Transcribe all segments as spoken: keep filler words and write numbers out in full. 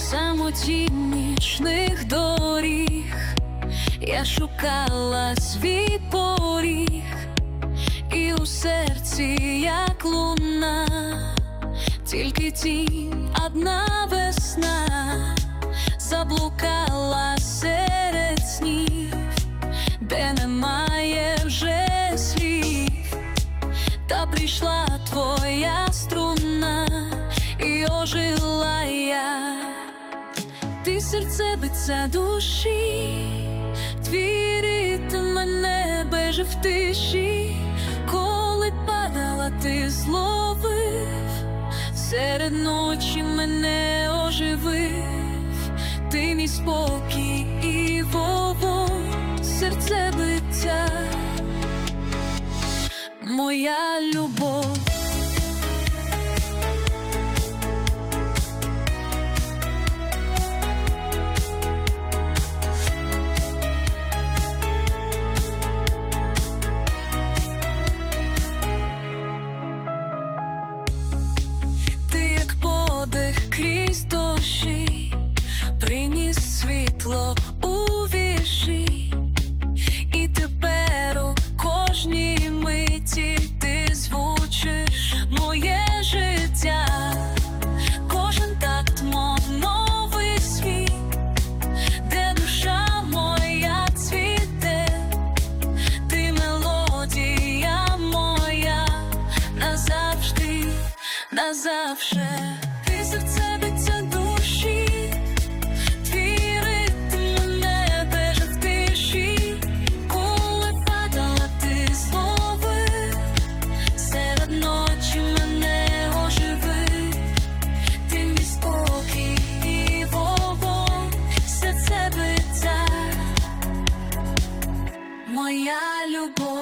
самоті нічних доріг я шукала свій поріг, і у серці, як луна, тільки тінь одна весна заблукала серед снів, де немає вже слів. Та прийшла твоя струна, і ожила я. Ти серце биться душі, твій ритм мене беже в тиші. Коли падала, ти зловив, серед ночі мене оживив. Ти мій спокій і вогонь, серце биття, моя любов. Крізь дощі приніс світло у вірші, і тепер у кожній миті ти звучиш моє життя. Кожен такт, мов новий світ, де душа моя цвіте. Ти мелодія моя назавжди, назавше. Серце биться душі, твій ритм мене беже в тиші. Коли падала, ти зловив, серед ночі мене оживив. Ти мій спокій і вогонь, серце биття, моя любов.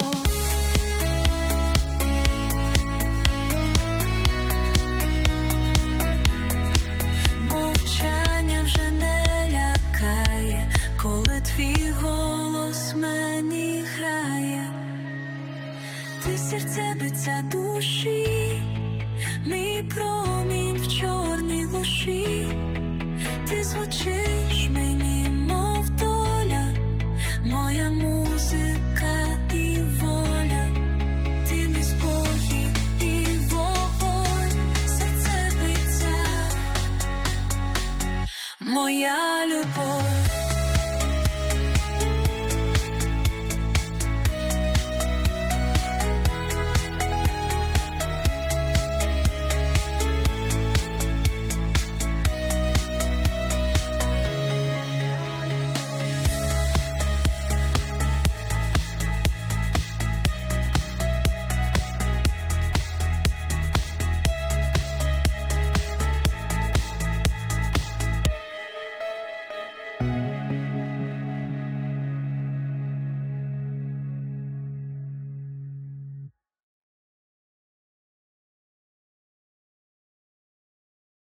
Твій голос мені грає, ти серце биться душі, мій промінь в чорній луші. Ти звучиш мені, мов доля, моя музика і воля. Ти мій спокій і вогонь, серце биття, моя любов.